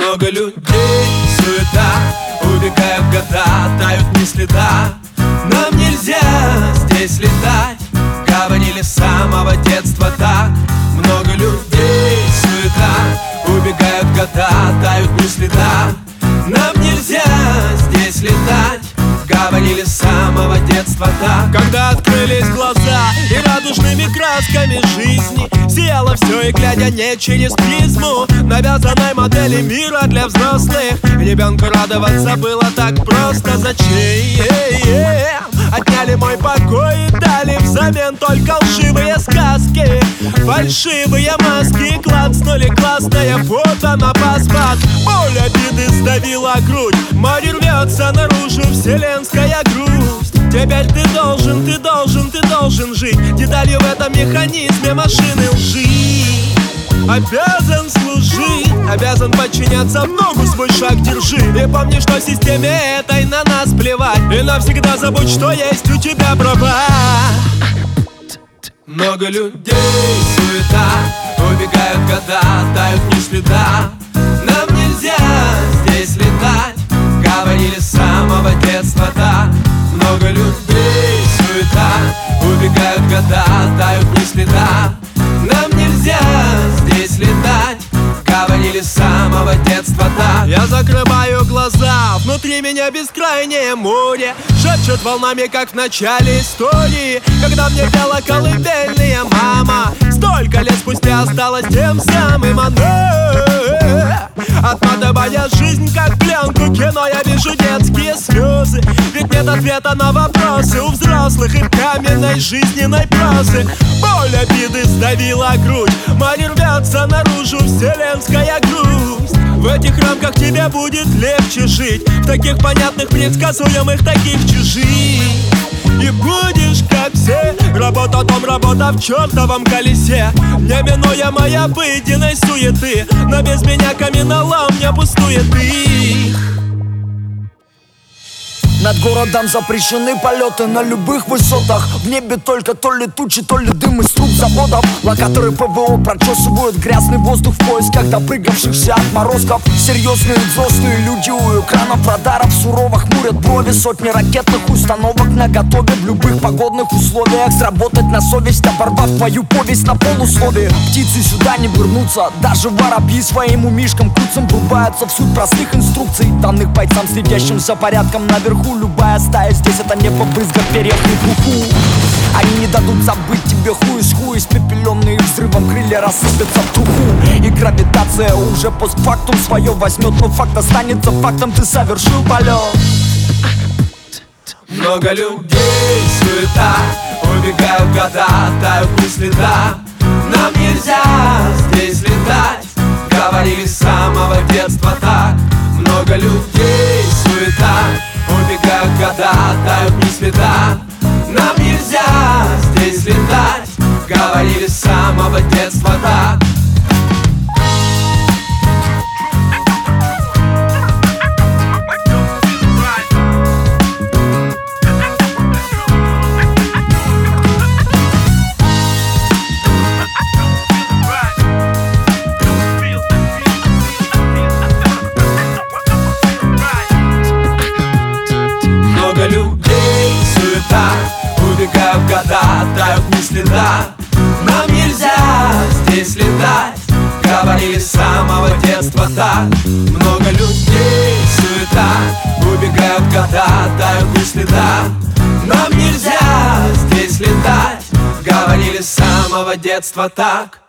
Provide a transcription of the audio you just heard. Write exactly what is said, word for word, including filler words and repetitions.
Много людей, суета, убегают года, тают ни следа. Нам нельзя здесь летать, говорили с самого детства так. Много людей, суета, убегают года, тают ни следа. Нам нельзя здесь летать, говорили с самого детства так. Когда открылись глаза и радужными красками жизни сияло все, и глядя не через призму навязанной модели мира для взрослых, ребенку радоваться было так просто. Зачем? Отняли мой покой и дали взамен только лживые сказки, фальшивые маски, клацнули классное фото на паспорт. Боль обиды сдавила грудь, море рвется наружу, вселенская грусть. Теперь ты должен, ты должен, ты должен жить деталью в этом механизме машины лжи. Обязан служить, обязан подчиняться, в ногу свой шаг держи. И помни, что системе этой на нас плевать, и навсегда забудь, что есть у тебя права. Много людей, суета, убегают года, тают ни следа. Нам нельзя здесь летать, говорили с самого детства так. Много людей, суета, убегают года, тают ни следа. Нам нельзя здесь летать, говорили с самого детства так. Я закрываю глаза, внутри меня бескрайнее море шепчет волнами, как в начале истории, когда мне пела колыбельная мама. Столько лет спустя осталась тем самым оно. Отматывая жизнь как пленку кино, я вижу детские слезы, ведь нет ответа на вопросы у взрослых и в каменной жизненной прозы. Боль обиды сдавила грудь, море рвется наружу, вселенская грусть. В этих рамках тебе будет легче жить, в таких понятных, предсказуемых, таких чужих. И будешь как все, работа дом, работа в чертовом колесе, неминуемая обыденной суеты, но без меня каменолом не пустует их. Над городом запрещены полеты на любых высотах. В небе только то ли тучи, то ли дым из труб заводов. Локаторы ПВО прочесывают грязный воздух в поисках допрыгавшихся отморозков. Серьезные взрослые люди у экранов радаров сурово хмурят брови. Сотни ракетных установок наготове в любых погодных условиях. Сработать на совесть, оборвав твою повесть на полусловие. Птицы сюда не вернутся, даже воробьи своим умишкам куцам врубаются в суть простых инструкций, данных бойцам, следящим за порядком наверху. Любая стая здесь — это небо, брызга перьев и пуху. Они не дадут забыть тебе хуй с хуй, испепеленные взрывом крылья рассыпятся в труху. И гравитация уже постфактум свое возьмет, но факт останется фактом, ты совершил полет. Много людей, суета, убегают года, тают ни следа. Нам нельзя здесь летать, говорили с самого детства так. Много людей, суета, убегают года, тают ни следа. Нам нельзя здесь летать, говорили с самого детства так. Много людей, суета, убегают года, тают ни следа. Нам нельзя здесь летать, говорили с самого детства так. Много людей, суета, убегают года, тают ни следа. Нам нельзя здесь летать, говорили с самого детства так.